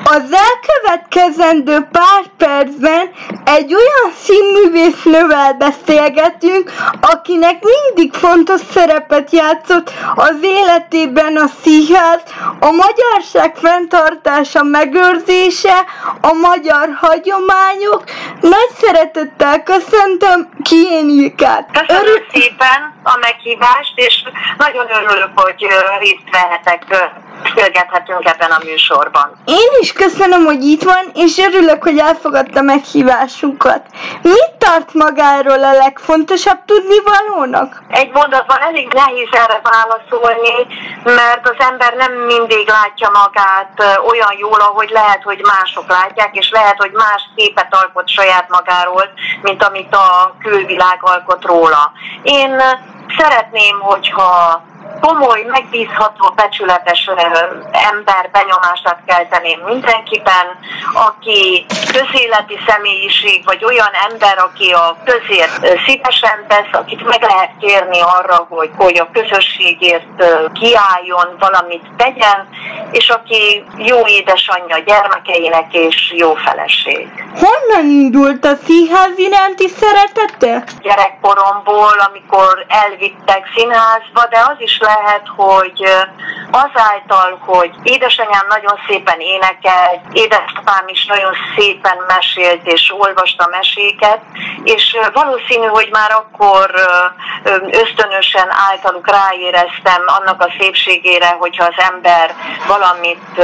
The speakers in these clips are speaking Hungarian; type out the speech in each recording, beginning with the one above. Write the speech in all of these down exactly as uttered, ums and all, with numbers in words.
Az elkövetkezendő pár percben egy olyan színművésznővel beszélgetünk, akinek mindig fontos szerepet játszott az életében a színház, a magyarság fenntartása, megőrzése, a magyar hagyományok. Nagy szeretettel köszöntöm Kien Ilkát. Köszönöm Örül... szépen a meghívást, és nagyon örülök, hogy részt vehetek, beszélgethetünk ebben a műsorban. Én is köszönöm, hogy itt van, és örülök, hogy elfogadta meghívásunkat. Mit tart magáról a legfontosabb tudnivalónak? Egy mondatban elég nehéz erre válaszolni, mert az ember nem mindig látja magát olyan jól, ahogy lehet, hogy mások látják, és lehet, hogy más képet alkot saját magáról, mint amit a külvilág alkot róla. Én szeretném, hogyha komoly, megbízható, becsületes ember benyomását kelteném mindenkiben, aki közéleti személyiség, vagy olyan ember, aki a közért szívesen tesz, akit meg lehet kérni arra, hogy, hogy a közösségért kiálljon, valamit tegyen, és aki jó édesanyja gyermekeinek és jó feleség. Honnan indult a színház iránti szeretete? Gyerekkoromból, amikor elvittek színházba, de az is lehet, hogy azáltal, hogy édesanyám nagyon szépen énekelt, édesapám is nagyon szépen mesélt és olvasta meséket, és valószínű, hogy már akkor ösztönösen általuk ráéreztem annak a szépségére, hogyha az ember valamit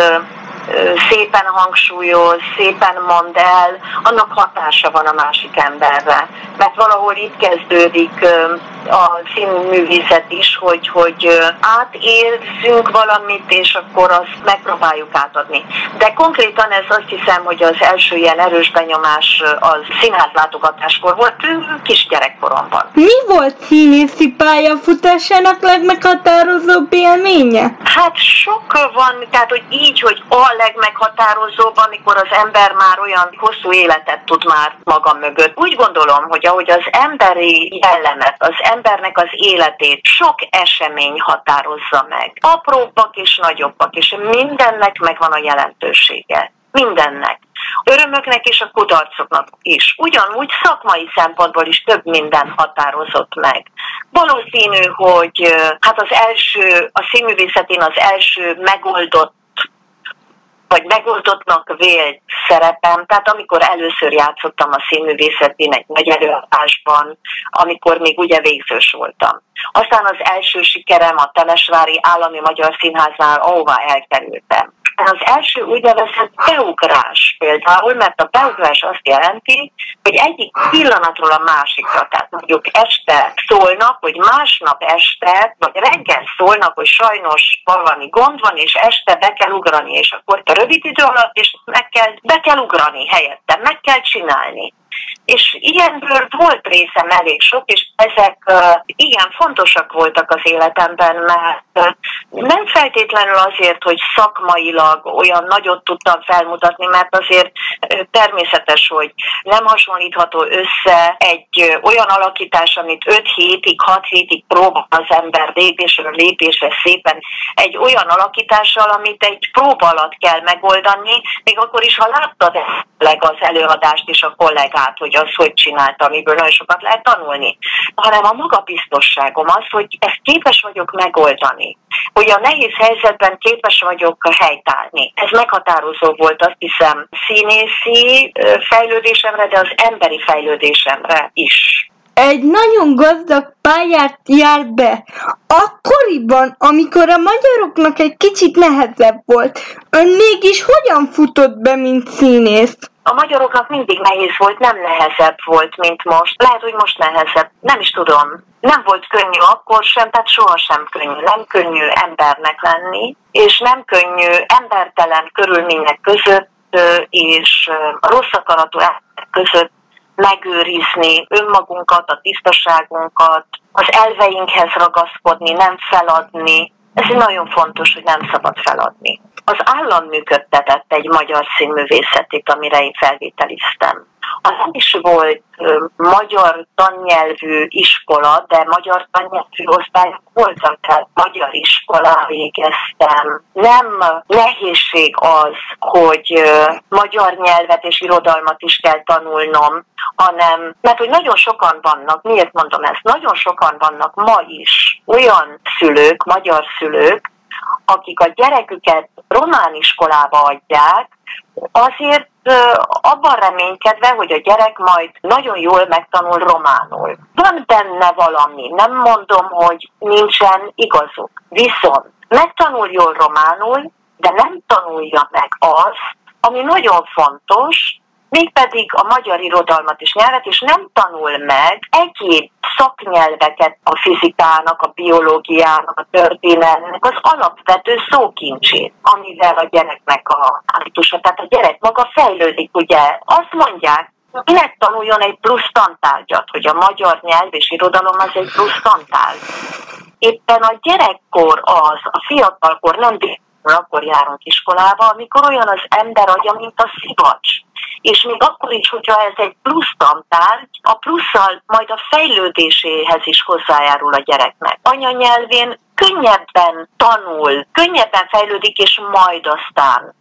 szépen hangsúlyoz, szépen mond el, annak hatása van a másik emberre. Mert valahol itt kezdődik a színművészet is, hogy, hogy átérzünk valamit, és akkor azt megpróbáljuk átadni. De konkrétan ez azt hiszem, hogy az első ilyen erős benyomás az színházlátogatáskor volt, kisgyerekkoromban. Mi volt színészi pályafutásának legmeghatározóbb élménye? Hát sok van, tehát hogy így, hogy a legmeghatározóbb, amikor az ember már olyan hosszú életet tud már maga mögött. Úgy gondolom, hogy ahogy az emberi jellemet, az embernek az életét sok esemény határozza meg. Apróbbak és nagyobbak, és mindennek megvan a jelentősége. Mindennek. Örömöknek és a kudarcoknak is. Ugyanúgy szakmai szempontból is több minden határozott meg. Valószínű, hogy hát az első, a színművészetén az első megoldott vagy megoldottnak vélt szerepem, tehát amikor először játszottam a színművészetén egy nagy előadásban, amikor még ugye végzős voltam. Aztán az első sikerem a Temesvári Állami Magyar Színháznál, ahová elkerültem. Az első úgynevezett beugrás például, mert a beugrás azt jelenti, hogy egyik pillanatról a másikra, tehát mondjuk este szólnak, hogy másnap este, vagy reggel szólnak, hogy sajnos valami gond van, és este be kell ugrani, és akkor a rövid idő alatt is meg kell, be kell ugrani helyette, meg kell csinálni. És ilyenből volt részem elég sok, és ezek uh, igen fontosak voltak az életemben, mert uh, nem feltétlenül azért, hogy szakmailag olyan nagyot tudtam felmutatni, mert azért uh, természetes, hogy nem hasonlítható össze egy uh, olyan alakítás, amit öt hétig, hat hétig próbál az ember lépésről lépésre szépen, egy olyan alakítással, amit egy próba alatt kell megoldani, még akkor is, ha láttad az előadást és a kollégát, hogy az hogy csinálta, amiből nagyon sokat lehet tanulni, hanem a magabiztosságom az, hogy ezt képes vagyok megoldani, hogy a nehéz helyzetben képes vagyok helytállni. Ez meghatározó volt, azt hiszem, színészi fejlődésemre, de az emberi fejlődésemre is. Egy nagyon gazdag pályát járt be. Akkoriban, amikor a magyaroknak egy kicsit nehezebb volt, ön mégis hogyan futott be, mint színész? A magyaroknak mindig nehéz volt, nem nehezebb volt, mint most. Lehet, hogy most nehezebb, nem is tudom. Nem volt könnyű akkor sem, tehát sohasem könnyű. Nem könnyű embernek lenni, és nem könnyű embertelen körülmények között és a rossz akaratú emberek között megőrizni önmagunkat, a tisztaságunkat, az elveinkhez ragaszkodni, nem feladni. Ez nagyon fontos, hogy nem szabad feladni. Az állam működtetett egy magyar színművészetét, amire én felvételiztem. Az nem is volt ö, magyar tannyelvű iskola, de magyar tannyelvű osztályok voltak, tehát magyar iskolán végeztem. Nem nehézség az, hogy ö, magyar nyelvet és irodalmat is kell tanulnom, hanem, mert hogy nagyon sokan vannak, miért mondom ezt, nagyon sokan vannak ma is olyan szülők, magyar szülők, akik a gyereküket román iskolába adják, azért abban reménykedve, hogy a gyerek majd nagyon jól megtanul románul. Van benne valami, nem mondom, hogy nincsen igazuk. Viszont megtanul jól románul, de nem tanulja meg azt, ami nagyon fontos, mégpedig a magyar irodalmat és nyelvet, és nem tanul meg egyéb szaknyelveket, a fizikának, a biológiának, a történelmnek, az alapvető szókincsét, amivel a gyereknek a hábitusa, tehát a gyerek maga fejlődik, ugye. Azt mondják, minek tanuljon egy plusz tantárgyat, hogy a magyar nyelv és irodalom az egy plusz tantárgy. Éppen a gyerekkor az, a fiatalkor nem akkor járunk iskolába, amikor olyan az ember agya, mint a szivacs. És még akkor is, hogyha ez egy plusz tantárgy, a plusszal majd a fejlődéséhez is hozzájárul a gyereknek. Anyanyelvén könnyebben tanul, könnyebben fejlődik, és majd aztán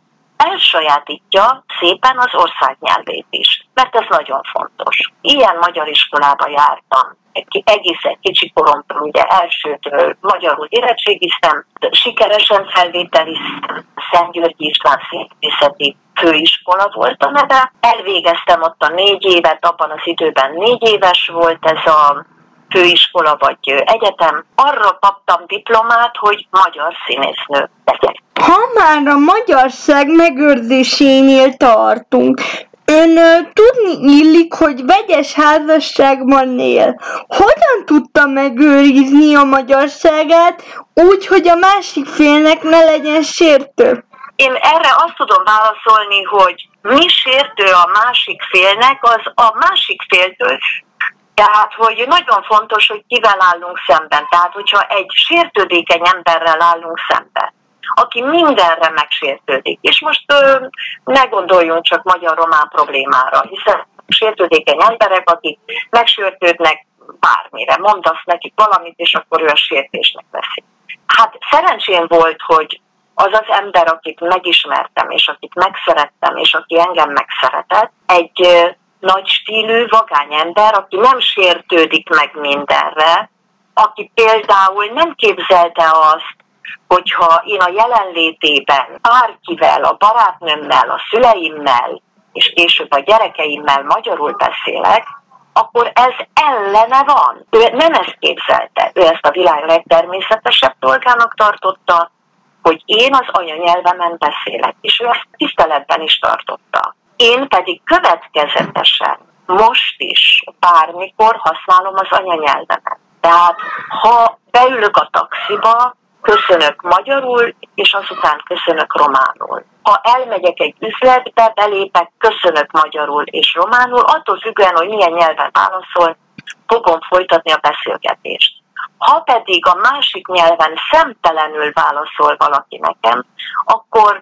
elsajátítja szépen az országnyelvét is, mert ez nagyon fontos. Ilyen magyar iskolába jártam. Egészen kicsi koromtól, ugye elsőtől magyarul érettségiztem, sikeresen felvételiztem, Szentgyörgyi István Színművészeti Főiskola volt a neve. Elvégeztem ott a négy évet, abban az időben négy éves volt ez a főiskola vagy egyetem. Arra kaptam diplomát, hogy magyar színésznő legyek. Ha már a magyarság megőrzésénél tartunk, ön tudni illik, hogy vegyes házasságban él. Hogyan tudta megőrizni a magyarságát úgy, hogy a másik félnek ne legyen sértő? Én erre azt tudom válaszolni, hogy mi sértő a másik félnek, az a másik féltől. Tehát, hogy nagyon fontos, hogy kivel állunk szemben. Tehát, hogyha egy sértődékeny emberrel állunk szemben, aki mindenre megsértődik. És most ö, ne gondoljunk csak magyar-román problémára, hiszen sértődékeny emberek, akik megsértődnek bármire, mondasz nekik valamit, és akkor ő a sértésnek veszi. Hát szerencsém volt, hogy az az ember, akit megismertem, és akit megszerettem, és aki engem megszeretett, egy ö, nagy stílű, vagány ember, aki nem sértődik meg mindenre, aki például nem képzelte azt, hogyha én a jelenlétében bárkivel, a barátnőmmel, a szüleimmel, és később a gyerekeimmel magyarul beszélek, akkor ez ellene van. Ő nem ezt képzelte. Ő ezt a világ legtermészetesebb dolgának tartotta, hogy én az anyanyelvemen beszélek, és ő ezt tiszteletben is tartotta. Én pedig következetesen, most is, bármikor használom az anyanyelvemet. Tehát, ha beülök a taxiba, köszönök magyarul, és azután köszönök románul. Ha elmegyek egy üzletbe, belépek, köszönök magyarul és románul, attól függően, hogy milyen nyelven válaszol, fogom folytatni a beszélgetést. Ha pedig a másik nyelven szemtelenül válaszol valaki nekem, akkor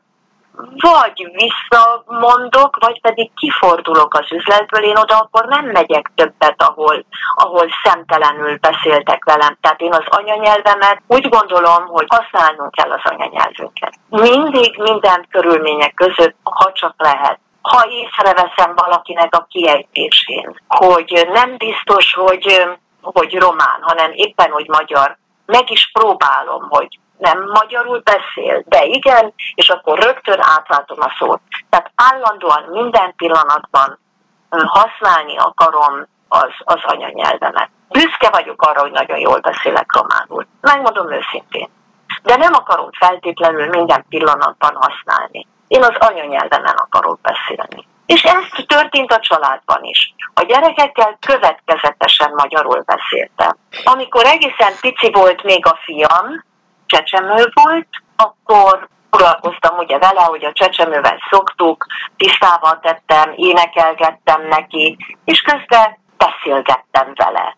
vagy visszamondok, vagy pedig kifordulok az üzletből, én oda akkor nem megyek többet, ahol, ahol szemtelenül beszéltek velem. Tehát én az anyanyelvemet úgy gondolom, hogy használnunk kell az anyanyelvünket. Mindig minden körülmények között, ha csak lehet. Ha észreveszem valakinek a kiejtésén, hogy nem biztos, hogy, hogy román, hanem éppen, hogy magyar, meg is próbálom, hogy nem magyarul beszél, de igen, és akkor rögtön átváltom a szót. Tehát állandóan minden pillanatban használni akarom az, az anyanyelvemet. Büszke vagyok arra, hogy nagyon jól beszélek románul. Megmondom őszintén. De nem akarom feltétlenül minden pillanatban használni. Én az anyanyelvemen akarok beszélni. És ez történt a családban is. A gyerekekkel következetesen magyarul beszéltem. Amikor egészen pici volt még a fiam, csecsemő volt, akkor foglalkoztam ugye vele, hogy a csecsemővel szoktuk, tisztával tettem, énekelgettem neki, és közben beszélgettem vele.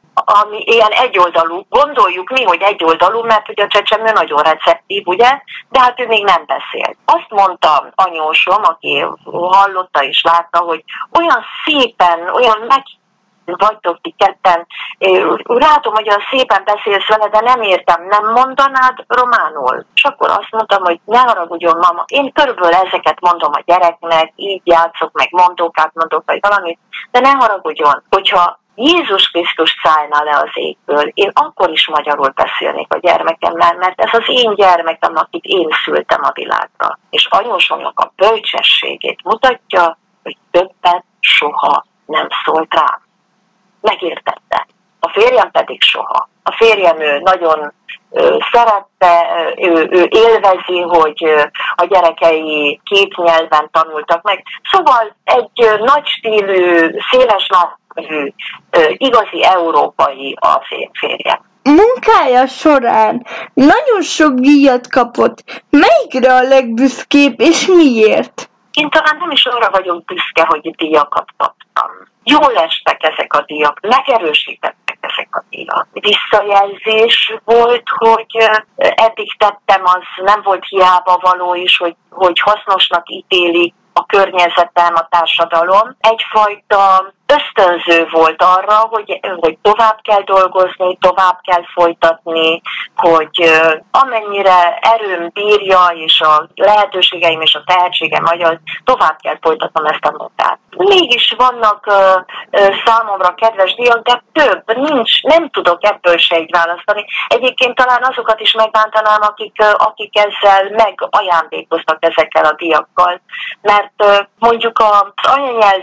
ami ilyen egyoldalú, gondoljuk mi, hogy egyoldalú, mert ugye a csecsemő nagyon receptív, ugye, de hát ő még nem beszélt. Azt mondta anyósom, aki hallotta és látta, hogy olyan szépen, olyan meg vagytok ti ketten, látom, hogy olyan szépen beszélsz vele, de nem értem, nem mondanád románul? És akkor azt mondtam, hogy ne haragudjon, mama, én körülbelül ezeket mondom a gyereknek, így játszok, meg mondókát mondok, vagy valamit, de ne haragudjon, hogyha Jézus Krisztus szállna le az égből, én akkor is magyarul beszélnék a gyermekemmel, mert ez az én gyermekem, akit én szültem a világra. És anyósomnak a bölcsességét mutatja, hogy többet soha nem szólt rám. Megértette. A férjem pedig soha. A férjem ő nagyon ő, szerette, ő, ő élvezi, hogy a gyerekei két nyelven tanultak meg. Szóval egy nagy stílű, széles lábú, igazi európai a férjem. Munkája során nagyon sok díjat kapott. Melyikre a legbüszkébb és miért? Én talán nem is arra vagyok büszke, hogy díjakat kaptam. Jól estek ezek a díjak, megerősítettek ezek a díjak. Visszajelzés volt, hogy eddig tettem, az nem volt hiába való is, hogy, hogy hasznosnak ítélik a környezetem, a társadalom. Egyfajta ösztönző volt arra, hogy, hogy tovább kell dolgozni, tovább kell folytatni, hogy amennyire erőm bírja, és a lehetőségeim és a tehetségem magyar, tovább kell folytatnom ezt a munkát. Mégis vannak uh, uh, számomra kedves díjak, de több, nincs, nem tudok ebből se így választani. Egyébként talán azokat is megbántanám, akik, uh, akik ezzel megajándékoztak ezekkel a díjakkal, mert uh, mondjuk az anyanyelv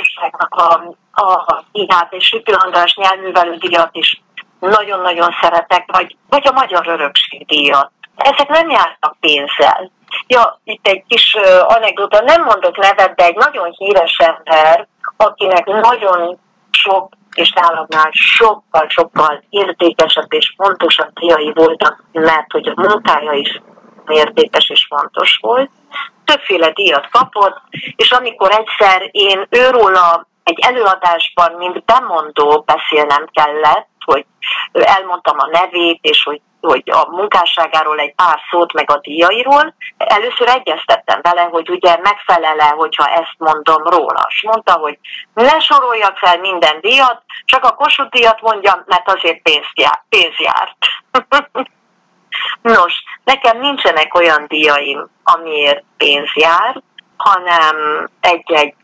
a, a díját és Sütő András nyelvművelő díjat is nagyon-nagyon szeretek, vagy, vagy a Magyar Örökség díjat. Ezek nem jártak pénzzel. Ja, itt egy kis uh, anekdota, nem mondok nevet, de egy nagyon híres ember, akinek nagyon sok, és nálamnál sokkal-sokkal értékesebb és fontosabb díjai voltak, mert hogy a munkája is értékes és fontos volt. Többféle díjat kapott, és amikor egyszer én őróla egy előadásban, mint bemondó beszélnem kellett, hogy elmondtam a nevét, és hogy, hogy a munkásságáról egy pár szót, meg a díjairól, először egyeztettem vele, hogy ugye megfelele, hogyha ezt mondom róla. És mondta, hogy ne soroljak fel minden díjat, csak a Kossuth díjat mondjam, mert azért pénz, jár, pénz járt. Nos, nekem nincsenek olyan díjaim, amiért pénz jár, hanem egy-egy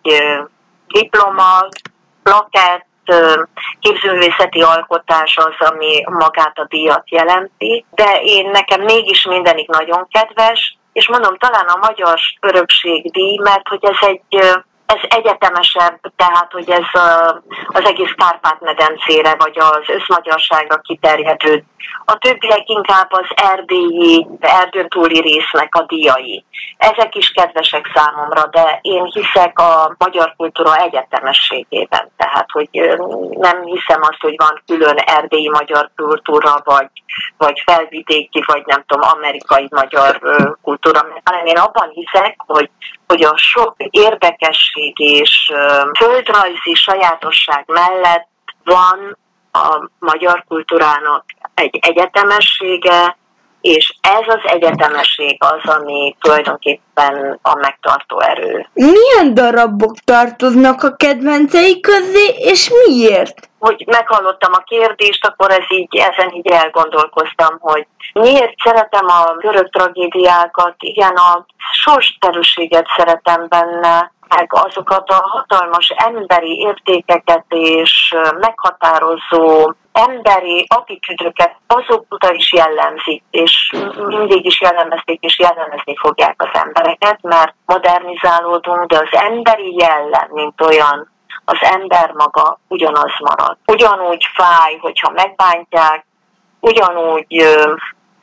diploma, plakett, képzőművészeti alkotás az, ami magát a díjat jelenti, de én nekem mégis mindenik nagyon kedves, és mondom, talán a Magyar Örökség díj, mert hogy ez egy... Ez egyetemesebb, tehát, hogy ez a, az egész Kárpát-medencére, vagy az összmagyarságra kiterjedő. A többiek inkább az erdélyi, erdőn túli résznek a díjai. Ezek is kedvesek számomra, de én hiszek a magyar kultúra egyetemességében. Tehát, hogy nem hiszem azt, hogy van külön erdélyi magyar kultúra, vagy, vagy felvidéki, vagy nem tudom, amerikai magyar kultúra. Hanem én abban hiszek, hogy, hogy a sok érdekesség és földrajzi sajátosság mellett van a magyar kultúrának egy egyetemessége, és ez az egyetemesség az, ami tulajdonképpen a megtartó erő. Milyen darabok tartoznak a kedvencei közé, és miért? Hogy meghallottam a kérdést, akkor ez így, ezen így elgondolkoztam, hogy miért szeretem a görög tragédiákat, igen, a sorsterűséget szeretem benne, meg azokat a hatalmas emberi értékeket és meghatározó emberi attitűdöket azóta is jellemzik, és mindig is jellemezték és jellemezni fogják az embereket, mert modernizálódunk, de az emberi jellem, mint olyan, az ember maga ugyanaz marad. Ugyanúgy fáj, hogyha megbántják, ugyanúgy ö,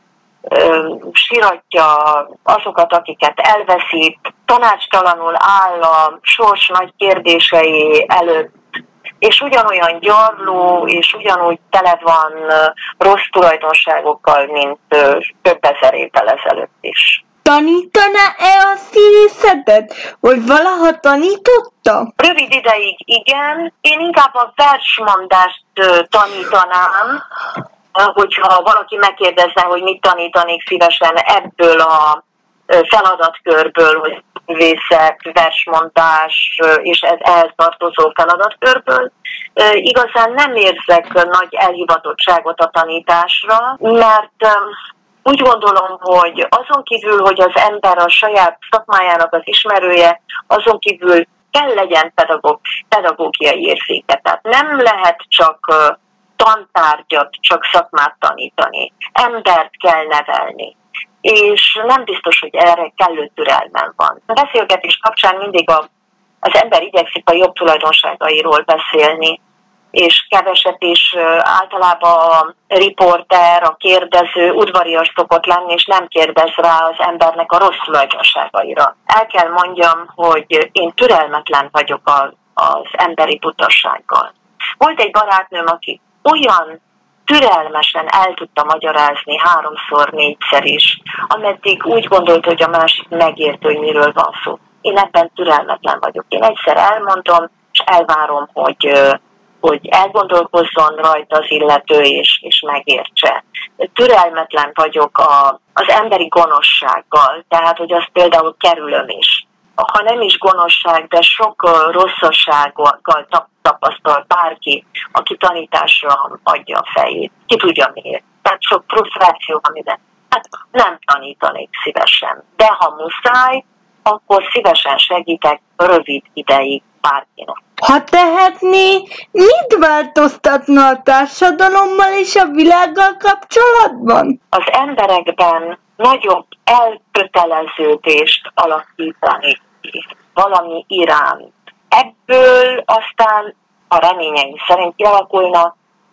ö, siratja azokat, akiket elveszít, tanácstalanul áll a sors nagy kérdései előtt, és ugyanolyan gyarló, és ugyanúgy tele van rossz tulajdonságokkal, mint több ezer évvel ezelőtt is. tanítaná-e a színészetet? Vagy valaha tanította? Rövid ideig igen, én inkább a versmondást tanítanám, hogyha valaki megkérdezne, hogy mit tanítanék szívesen ebből a feladatkörből, hogy művészet, versmondás és ez ehhez tartozó feladatkörből. Igazán nem érzek nagy elhivatottságot a tanításra, mert úgy gondolom, hogy azon kívül, hogy az ember a saját szakmájának az ismerője, azon kívül kell legyen pedagóg, pedagógiai érzéke. Tehát nem lehet csak tantárgyat, csak szakmát tanítani. Embert kell nevelni. És nem biztos, hogy erre kellő türelmem van. A beszélgetés kapcsán mindig a, az ember igyekszik a jobb tulajdonságairól beszélni, és keveset is általában a riporter, a kérdező udvarias szokott lenni, és nem kérdez rá az embernek a rossz tulajdonságaira. El kell mondjam, hogy én türelmetlen vagyok a, az emberi butassággal. Volt egy barátnőm, aki olyan türelmesen el tudta magyarázni háromszor, négyszer is, ameddig úgy gondolt, hogy a másik megértő, hogy miről van szó. Én ebben türelmetlen vagyok. Én egyszer elmondom, és elvárom, hogy, hogy elgondolkozzon rajta az illető, és, és megértse. Türelmetlen vagyok a, az emberi gonoszsággal, tehát, hogy azt például kerülöm is. Ha nem is gonoszság, de sok rosszassággal tapasztal bárki, aki tanításra adja a fejét. Ki tudja miért. Tehát sok frusztráció, amiben hát nem tanítanék szívesen. De ha muszáj, akkor szívesen segítek rövid ideig bárkinek. Ha tehetné, mit változtatna a társadalommal és a világgal kapcsolatban? Az emberekben nagyobb elköteleződést alakítani valami iránt. Ebből aztán a reményeim szerint kialakulna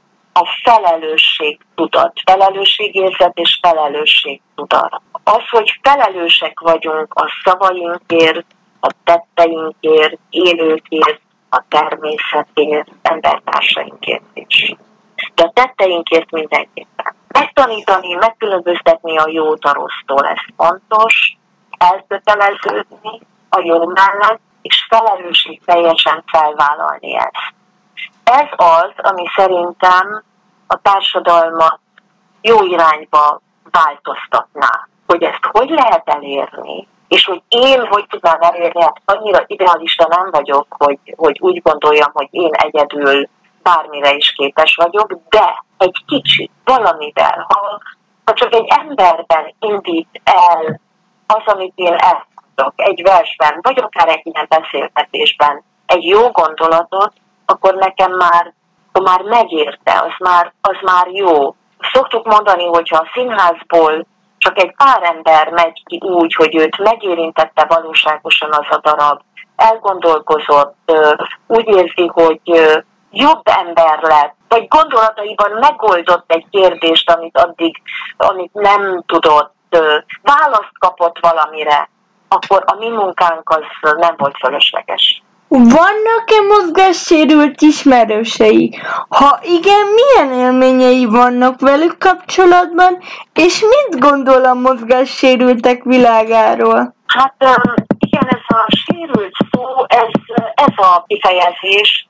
a felelősségtudat, felelősségérzet és felelősségtudat. Az, hogy felelősek vagyunk a szavainkért, a tetteinkért, élőkért, a természetért, embertársainkért is. De a tetteinkért mindenképpen. Megtanítani, megkülönböztetni a jót a rossztól, ez fontos, elköteleződni a jó mellett, és felelősség teljesen felvállalni ezt. Ez az, ami szerintem a társadalmat jó irányba változtatná. Hogy ezt hogy lehet elérni, és hogy én hogy tudnám elérni, hát annyira idealista nem vagyok, hogy, hogy úgy gondoljam, hogy én egyedül bármire is képes vagyok, de egy kicsit, valamivel, ha, ha csak egy emberben indít el az, amit én elmondok, egy versben, vagy akár egy ilyen beszélgetésben, egy jó gondolatot, akkor nekem már, már megérte, az már, az már jó. Szoktuk mondani, hogyha a színházból csak egy pár ember megy ki úgy, hogy őt megérintette valóságosan az a darab, elgondolkozott, úgy érzi, hogy jobb ember lett, vagy gondolataiban megoldott egy kérdést, amit addig, amit nem tudott, választ kapott valamire, akkor a mi munkánk az nem volt fölösleges. Vannak-e mozgássérült ismerősei? Ha igen, milyen élményei vannak velük kapcsolatban, és mit gondol a mozgássérültek világáról? Hát igen, ez a sérült szó, ez, ez a kifejezés.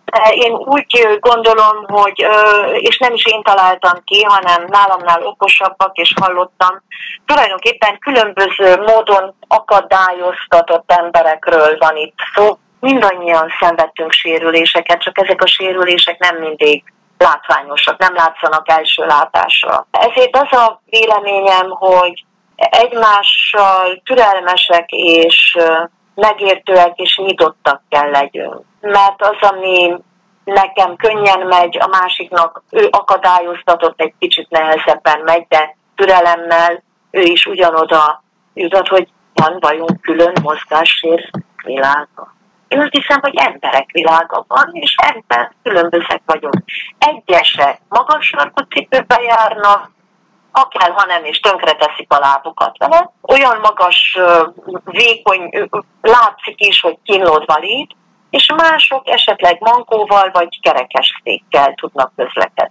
Én úgy gondolom, hogy, és nem is én találtam ki, hanem nálamnál okosabbak, és hallottam, tulajdonképpen különböző módon akadályoztatott emberekről van itt szó. Mindannyian szenvedtünk sérüléseket, csak ezek a sérülések nem mindig látványosak, nem látszanak első látásra. Ezért az a véleményem, hogy egymással türelmesek és megértőek és nyitottak kell legyünk. Mert az, ami nekem könnyen megy, a másiknak ő akadályoztatott, egy kicsit nehezebben megy, de türelemmel ő is ugyanoda jutott, hogy van vagyunk külön mozgássért világa. Én azt hiszem, hogy emberek világa van, és ebben különbözőek vagyunk. Egyesek magas sarkú cipőbe járnak, ha kell, ha nem, és tönkreteszik a lábukat vele. Olyan magas, vékony látszik is, hogy kínlódva lép, és mások esetleg mankóval vagy kerekesszékkel tudnak közlekedni.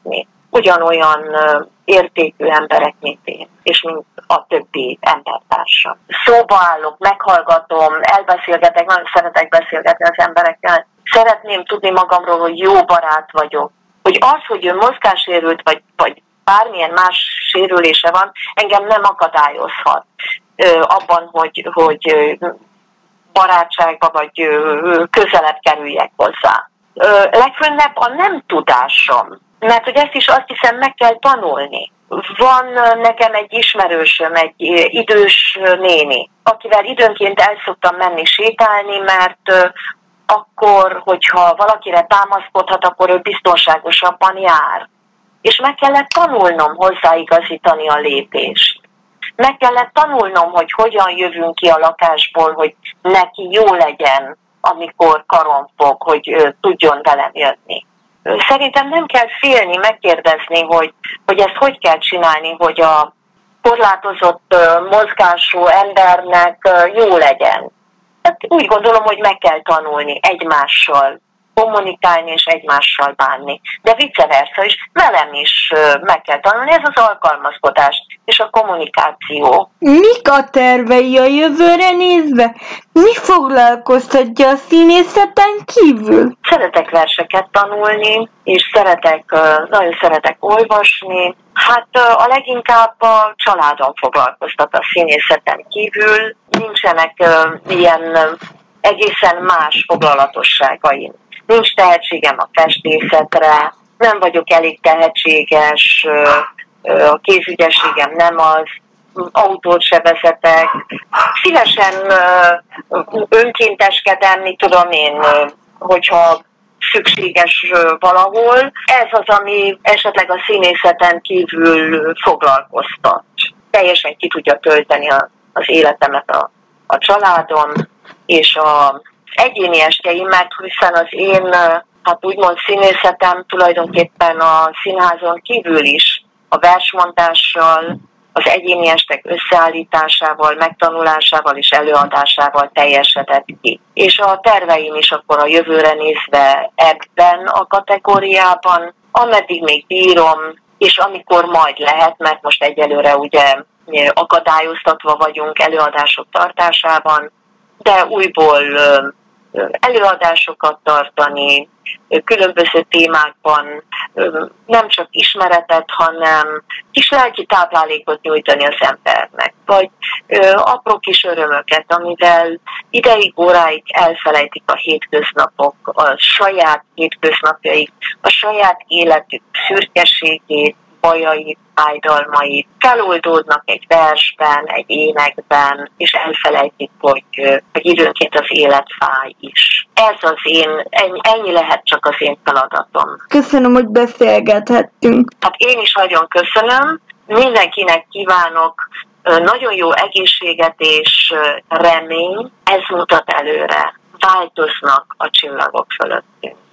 ugyanolyan értékű emberek, mint én, és mint a többi embertársam. Szóba állok, meghallgatom, elbeszélgetek, nagyon szeretek beszélgetni az emberekkel. Szeretném tudni magamról, hogy jó barát vagyok. Hogy az, hogy ő mozgássérült, vagy, vagy bármilyen más sérülése van, engem nem akadályozhat ö, abban, hogy, hogy barátságba vagy közelebb kerüljek hozzá. Ö, legfőnnebb a nem tudásom, mert hogy ezt is azt hiszem meg kell tanulni. Van nekem egy ismerősöm, egy idős néni, akivel időnként el szoktam menni sétálni, mert akkor, hogyha valakire támaszkodhat, akkor ő biztonságosabban jár. És meg kellett tanulnom hozzáigazítani a lépést. Meg kellett tanulnom, hogy hogyan jövünk ki a lakásból, hogy neki jó legyen, amikor karon fog, hogy ő tudjon velem jönni. Szerintem nem kell félni, megkérdezni, hogy, hogy ezt hogy kell csinálni, hogy a korlátozott mozgású embernek jó legyen. Hát úgy gondolom, hogy meg kell tanulni egymással kommunikálni és egymással bánni. De vice versa is, velem is meg kell tanulni, ez az alkalmazkodás és a kommunikáció. Mik a tervei a jövőre nézve? Mi foglalkoztatja a színészeten kívül? Szeretek verseket tanulni, és szeretek, nagyon szeretek olvasni. Hát a leginkább a családom foglalkoztat a színészeten kívül. Nincsenek ilyen egészen más foglalatosságaim. Nincs tehetségem a festészetre, nem vagyok elég tehetséges, a kézügyességem nem az, autót se vezetek. Szívesen önkénteskedem, mit tudom én, hogyha szükséges valahol. Ez az, ami esetleg a színészeten kívül foglalkoztat. Teljesen ki tudja tölteni az életemet a, a családom, és a egyéni estjeim, mert hiszen az én, hát úgymond színészetem tulajdonképpen a színházon kívül is a versmondással, az egyéni estek összeállításával, megtanulásával és előadásával teljesedett ki. És a terveim is akkor a jövőre nézve ebben a kategóriában, ameddig még bírom, és amikor majd lehet, mert most egyelőre ugye akadályoztatva vagyunk előadások tartásában, de újból előadásokat tartani, különböző témákban nem csak ismeretet, hanem kis lelki táplálékot nyújtani az embernek, vagy apró kis örömöket, amivel ideig, óráig elfelejtik a hétköznapok, a saját hétköznapjaik, a saját életük szürkeségét, bajait, fájdalmait, feloldódnak egy versben, egy énekben, és elfelejtik, hogy, hogy időnként az élet fáj is. Ez az én, ennyi, ennyi lehet csak az én feladatom. Köszönöm, hogy beszélgethettünk. Hát én is nagyon köszönöm, mindenkinek kívánok nagyon jó egészséget és remény, ez mutat előre, változnak a csillagok fölöttünk.